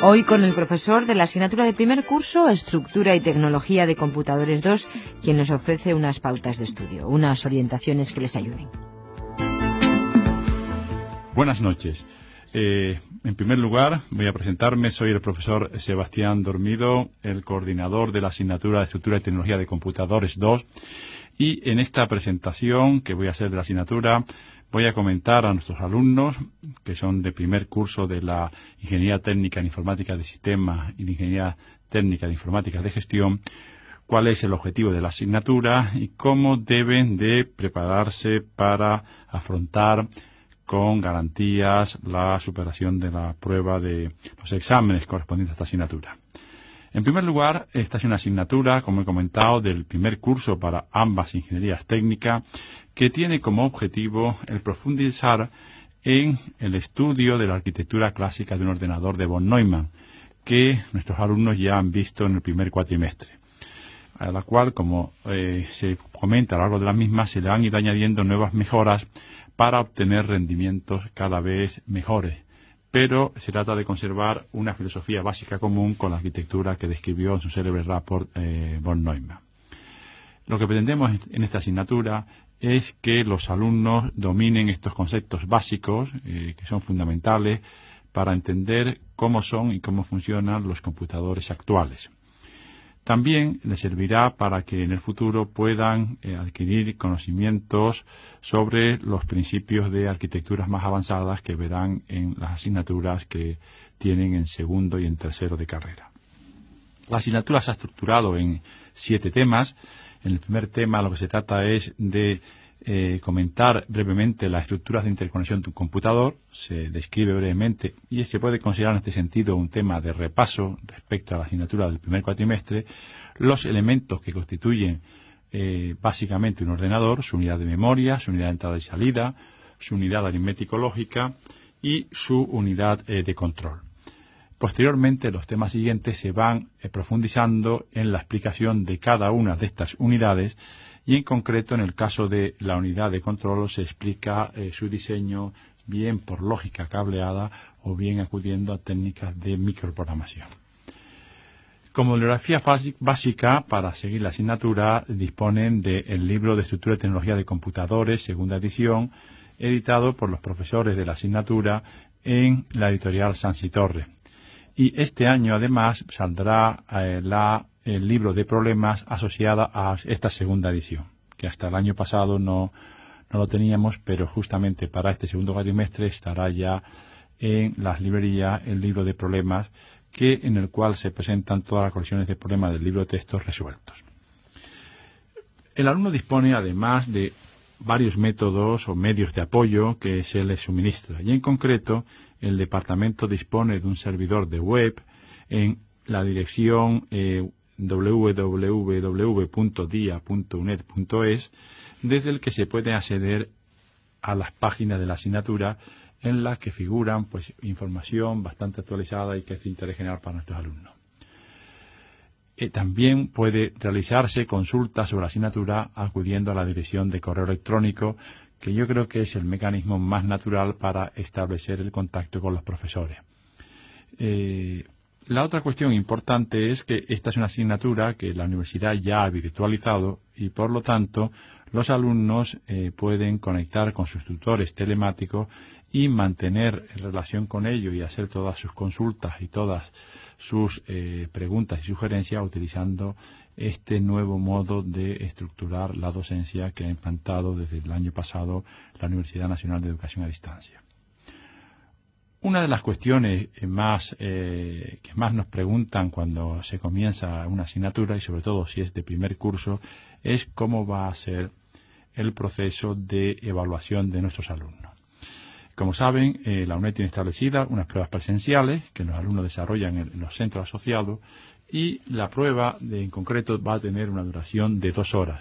Hoy con el profesor de la asignatura de primer curso, Estructura y Tecnología de Computadores 2, quien nos ofrece unas pautas de estudio, unas orientaciones que les ayuden. Buenas noches. En primer lugar, voy a presentarme. Soy el profesor Sebastián Dormido, el coordinador de la asignatura de Estructura y Tecnología de Computadores 2. Y en esta presentación que voy a hacer de la asignatura, voy a comentar a nuestros alumnos, que son de primer curso de la Ingeniería Técnica en Informática de Sistemas y de Ingeniería Técnica de Informática de Gestión, cuál es el objetivo de la asignatura y cómo deben de prepararse para afrontar con garantías la superación de la prueba de los exámenes correspondientes a esta asignatura. En primer lugar, esta es una asignatura, como he comentado, del primer curso para ambas ingenierías técnicas, que tiene como objetivo el profundizar en el estudio de la arquitectura clásica de un ordenador de von Neumann, que nuestros alumnos ya han visto en el primer cuatrimestre, a la cual, como se comenta a lo largo de la misma, se le han ido añadiendo nuevas mejoras para obtener rendimientos cada vez mejores. Pero se trata de conservar una filosofía básica común con la arquitectura que describió en su célebre rapport von Neumann. Lo que pretendemos en esta asignatura es que los alumnos dominen estos conceptos básicos que son fundamentales para entender cómo son y cómo funcionan los computadores actuales. También les servirá para que en el futuro puedan adquirir conocimientos sobre los principios de arquitecturas más avanzadas que verán en las asignaturas que tienen en segundo y en tercero de carrera. La asignatura se ha estructurado en 7 temas. En el primer tema lo que se trata es de comentar brevemente las estructuras de interconexión de un computador. Se describe brevemente y se puede considerar en este sentido un tema de repaso respecto a la asignatura del primer cuatrimestre, los elementos que constituyen básicamente un ordenador, su unidad de memoria, su unidad de entrada y salida, su unidad aritmético-lógica y su unidad de control. Posteriormente, los temas siguientes se van profundizando en la explicación de cada una de estas unidades y en concreto en el caso de la unidad de control se explica su diseño bien por lógica cableada o bien acudiendo a técnicas de microprogramación. Como bibliografía básica para seguir la asignatura disponen del libro de Estructura y Tecnología de Computadores, segunda edición, editado por los profesores de la asignatura en la editorial Sanz y Torre. Y este año además saldrá el libro de problemas asociada a esta segunda edición, que hasta el año pasado no lo teníamos, pero justamente para este segundo cuatrimestre estará ya en las librerías el libro de problemas, en el cual se presentan todas las colecciones de problemas del libro de textos resueltos. El alumno dispone además de varios métodos o medios de apoyo que se les suministra, y en concreto el departamento dispone de un servidor de web en la dirección www.dia.unet.es, desde el que se puede acceder a las páginas de la asignatura en las que figuran información bastante actualizada y que es de interés general para nuestros alumnos. También puede realizarse consultas sobre la asignatura acudiendo a la dirección de correo electrónico, que yo creo que es el mecanismo más natural para establecer el contacto con los profesores. La otra cuestión importante es que esta es una asignatura que la universidad ya ha virtualizado y por lo tanto los alumnos pueden conectar con sus tutores telemáticos y mantener relación con ellos y hacer todas sus consultas y todas sus preguntas y sugerencias utilizando este nuevo modo de estructurar la docencia que ha implantado desde el año pasado la Universidad Nacional de Educación a Distancia. Una de las cuestiones que más nos preguntan cuando se comienza una asignatura, y sobre todo si es de primer curso, es cómo va a ser el proceso de evaluación de nuestros alumnos. Como saben, la UNED tiene establecidas unas pruebas presenciales que los alumnos desarrollan en los centros asociados y la prueba en concreto va a tener una duración de 2 horas.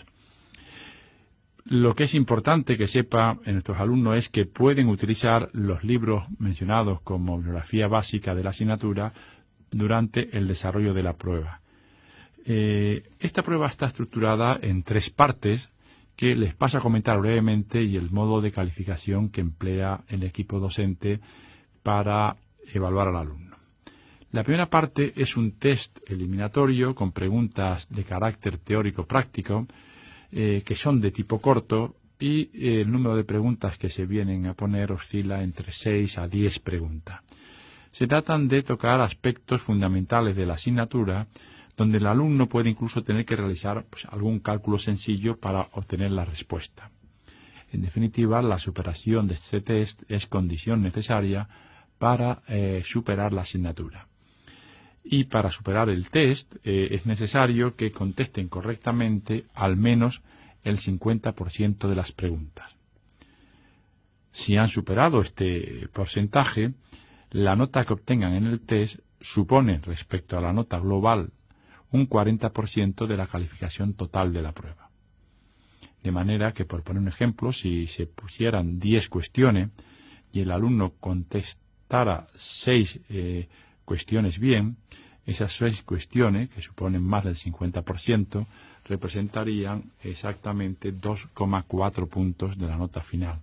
Lo que es importante que sepa en nuestros alumnos es que pueden utilizar los libros mencionados como bibliografía básica de la asignatura durante el desarrollo de la prueba. Esta prueba está estructurada en 3 partes que les paso a comentar brevemente y el modo de calificación que emplea el equipo docente para evaluar al alumno. La primera parte es un test eliminatorio con preguntas de carácter teórico-práctico que son de tipo corto y el número de preguntas que se vienen a poner oscila entre 6 a 10 preguntas. Se tratan de tocar aspectos fundamentales de la asignatura donde el alumno puede incluso tener que realizar algún cálculo sencillo para obtener la respuesta. En definitiva, la superación de este test es condición necesaria para superar la asignatura. Y para superar el test es necesario que contesten correctamente al menos el 50% de las preguntas. Si han superado este porcentaje, la nota que obtengan en el test supone, respecto a la nota global, un 40% de la calificación total de la prueba. De manera que, por poner un ejemplo, si se pusieran 10 cuestiones y el alumno contestara 6 cuestiones bien, esas 6 cuestiones, que suponen más del 50%, representarían exactamente 2,4 puntos de la nota final.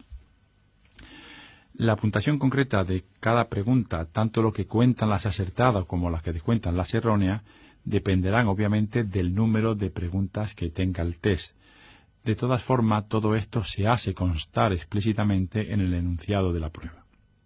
La puntuación concreta de cada pregunta, tanto lo que cuentan las acertadas como las que descuentan las erróneas, dependerán obviamente del número de preguntas que tenga el test. De todas formas, todo esto se hace constar explícitamente en el enunciado de la prueba.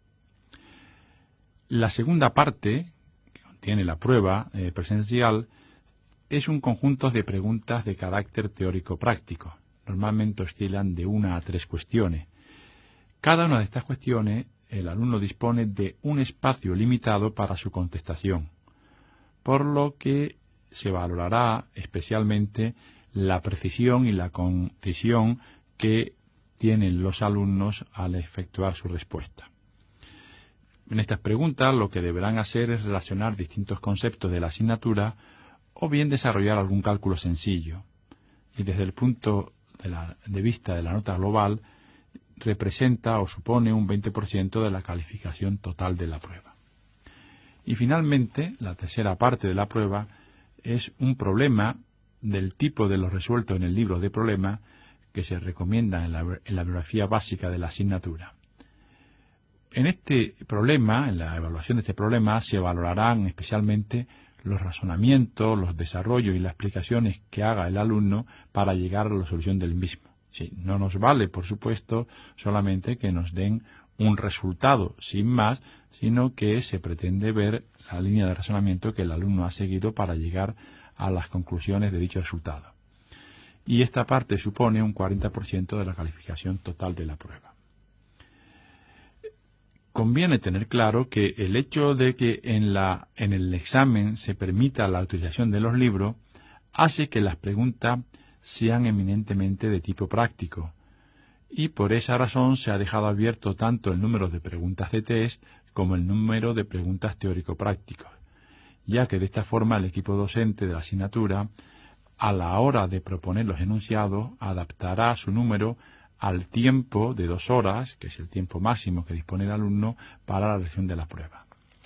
La segunda parte, que contiene la prueba presencial, es un conjunto de preguntas de carácter teórico-práctico. Normalmente oscilan de 1 a 3 cuestiones. Cada una de estas cuestiones, el alumno dispone de un espacio limitado para su contestación, por lo que se valorará especialmente la precisión y la concisión que tienen los alumnos al efectuar su respuesta. En estas preguntas lo que deberán hacer es relacionar distintos conceptos de la asignatura o bien desarrollar algún cálculo sencillo. Y desde el punto de vista de la nota global, representa o supone un 20% de la calificación total de la prueba. Y finalmente, la tercera parte de la prueba es un problema del tipo de los resueltos en el libro de problemas que se recomienda en la bibliografía básica de la asignatura. En este problema, en la evaluación de este problema, se valorarán especialmente los razonamientos, los desarrollos y las explicaciones que haga el alumno para llegar a la solución del mismo. Sí, no nos vale, por supuesto, solamente que nos den un resultado sin más, sino que se pretende ver la línea de razonamiento que el alumno ha seguido para llegar a las conclusiones de dicho resultado. Y esta parte supone un 40% de la calificación total de la prueba. Conviene tener claro que el hecho de que en el examen se permita la utilización de los libros hace que las preguntas sean eminentemente de tipo práctico, y por esa razón se ha dejado abierto tanto el número de preguntas de test como el número de preguntas teórico-prácticos, ya que de esta forma el equipo docente de la asignatura, a la hora de proponer los enunciados, adaptará su número al tiempo de 2 horas, que es el tiempo máximo que dispone el alumno para la realización de la prueba.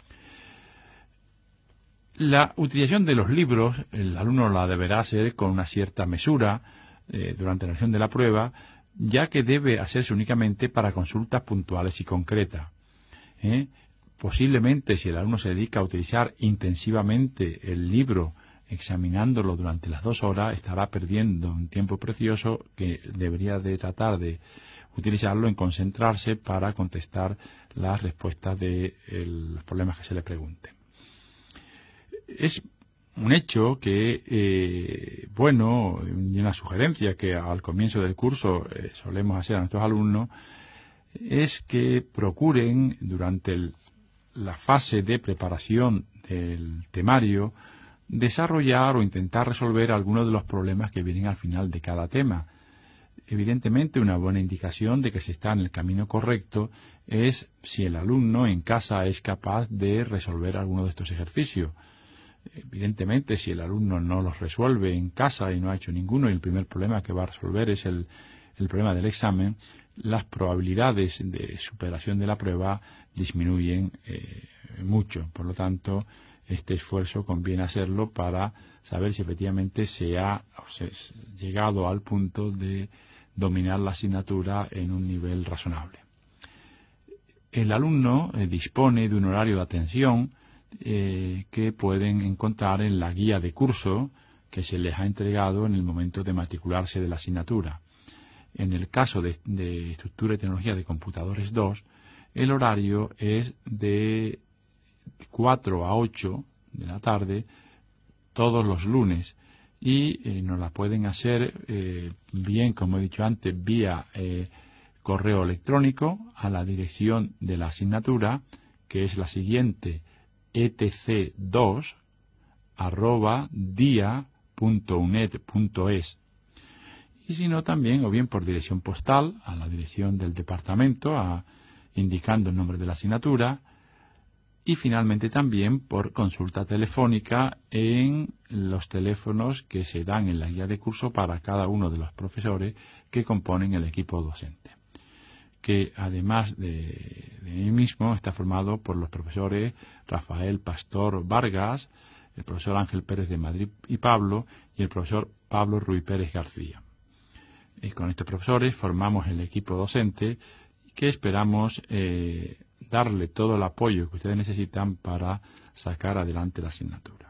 La utilización de los libros, el alumno la deberá hacer con una cierta mesura durante la realización de la prueba, ya que debe hacerse únicamente para consultas puntuales y concretas. Posiblemente, si el alumno se dedica a utilizar intensivamente el libro, examinándolo durante las 2 horas, estará perdiendo un tiempo precioso que debería de tratar de utilizarlo en concentrarse para contestar las respuestas de los problemas que se le pregunten. Es un hecho que, y una sugerencia que al comienzo del curso solemos hacer a nuestros alumnos, es que procuren durante la fase de preparación del temario desarrollar o intentar resolver algunos de los problemas que vienen al final de cada tema. Evidentemente, una buena indicación de que se está en el camino correcto es si el alumno en casa es capaz de resolver alguno de estos ejercicios. Evidentemente, si el alumno no los resuelve en casa y no ha hecho ninguno, y el primer problema que va a resolver es el problema del examen, las probabilidades de superación de la prueba disminuyen mucho. Por lo tanto, este esfuerzo conviene hacerlo para saber si efectivamente se ha llegado al punto de dominar la asignatura en un nivel razonable. El alumno dispone de un horario de atención que pueden encontrar en la guía de curso que se les ha entregado en el momento de matricularse de la asignatura. En el caso de Estructura y Tecnología de Computadores 2, el horario es de 4 a 8 de la tarde todos los lunes y nos la pueden hacer bien, como he dicho antes, vía correo electrónico a la dirección de la asignatura, que es la siguiente: etc2@dia.uned.es, y si no también, o bien por dirección postal a la dirección del departamento, indicando el nombre de la asignatura, y finalmente también por consulta telefónica en los teléfonos que se dan en la guía de curso para cada uno de los profesores que componen el equipo docente, que además de mí mismo está formado por los profesores Rafael Pastor Vargas, el profesor Ángel Pérez de Madrid y Pablo, y el profesor Pablo Ruy Pérez García. Con estos profesores formamos el equipo docente que esperamos darle todo el apoyo que ustedes necesitan para sacar adelante la asignatura.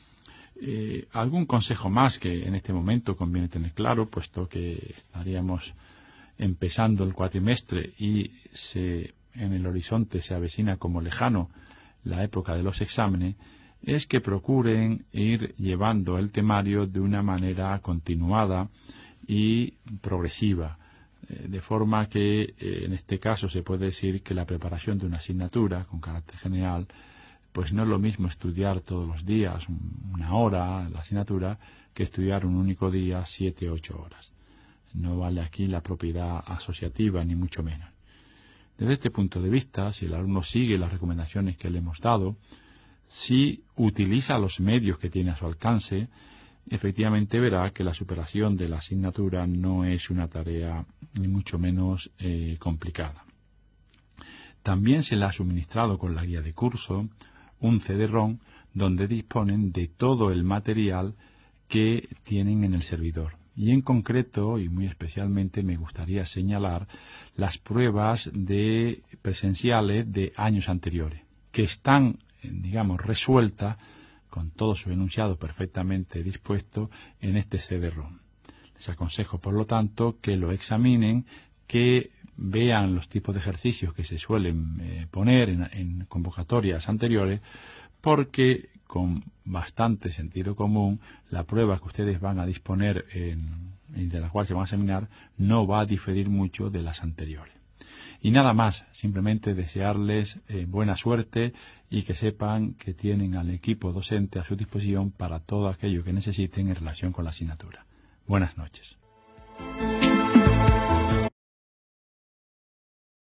Algún consejo más que en este momento conviene tener claro, puesto que estaríamos empezando el cuatrimestre y en el horizonte se avecina como lejano la época de los exámenes, es que procuren ir llevando el temario de una manera continuada y progresiva, de forma que en este caso se puede decir que la preparación de una asignatura con carácter general, pues no es lo mismo estudiar todos los días una hora la asignatura que estudiar un único día 7 u 8 horas. No vale aquí la propiedad asociativa, ni mucho menos. Desde este punto de vista, si el alumno sigue las recomendaciones que le hemos dado, si utiliza los medios que tiene a su alcance, efectivamente verá que la superación de la asignatura no es una tarea ni mucho menos complicada. También se le ha suministrado con la guía de curso un CD-ROM donde disponen de todo el material que tienen en el servidor. Y en concreto, y muy especialmente, me gustaría señalar las pruebas presenciales de años anteriores, que están, digamos, resueltas con todo su enunciado perfectamente dispuesto en este CD-ROM. Les aconsejo, por lo tanto, que lo examinen, que vean los tipos de ejercicios que se suelen poner en convocatorias anteriores, porque con bastante sentido común la prueba que ustedes van a disponer de la cual se van a examinar no va a diferir mucho de las anteriores. Y nada más, simplemente desearles buena suerte y que sepan que tienen al equipo docente a su disposición para todo aquello que necesiten en relación con la asignatura. Buenas noches.